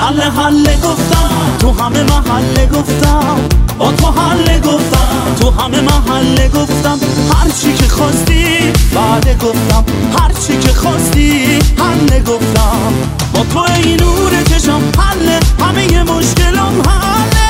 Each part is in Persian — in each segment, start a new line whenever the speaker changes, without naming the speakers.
حله گفتم تو همه محله گفتم با تو حله گفتم تو همه محله گفتم هرچی که خواستی بعد گفتم هرچی که خواستی حله گفتم با تو این نور چشم حله همه مشکلم حله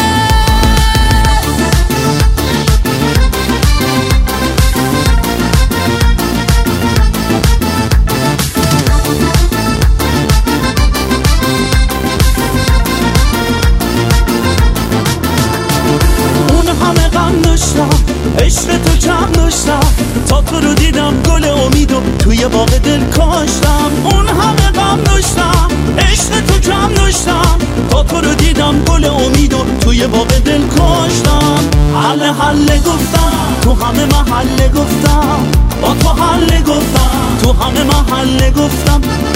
عشق تو کم داشتم تا تو رو دیدم گل امید و توی باغ دل کاشتم اون همه غم داشتم عشق تو کم داشتم تا تو رو دیدم گل امید و توی باغ دل کاشتم حله گفتم تو همه محله گفتم با تو حله گفتم تو همه محله گفتم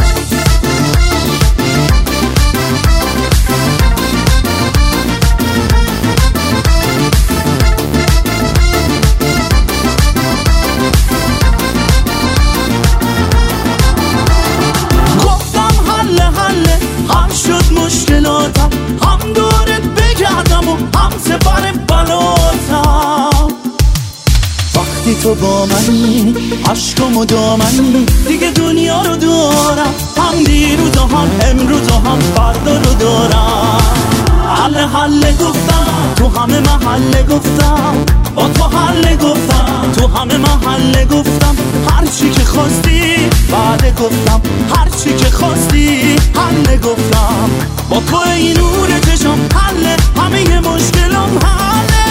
مشکلاتم هم دورت بگردم و هم سپر بلاتم وقتی تو با منی عشقم و دامنی دیگه دنیا رو دارم هم دیروز و هم امروز و هم فردا رو دارم حله گفتم تو همه محله گفتم با تو حله گفتم تو همه محله گفتم هرچی که خواستی بعد گفتم هرچی که خواستی حله گفتم با تو این نور چشم حله همه مشکلم حله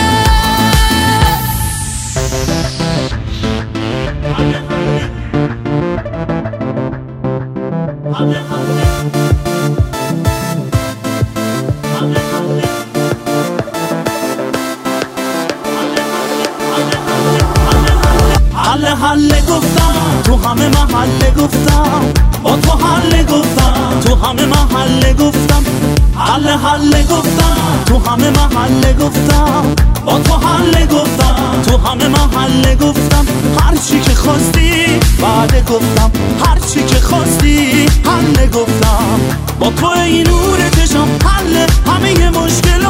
حله گفتم تو همه محله گفتم با تو حله گفتم تو همه محله گفتم حله گفتم تو همه محله گفتم با تو حله گفتم تو همه محله گفتم هرچی که خواستی بعد گفتم هرچی که خواستی حله گفتم با تو این نور چشم حله همه مشکل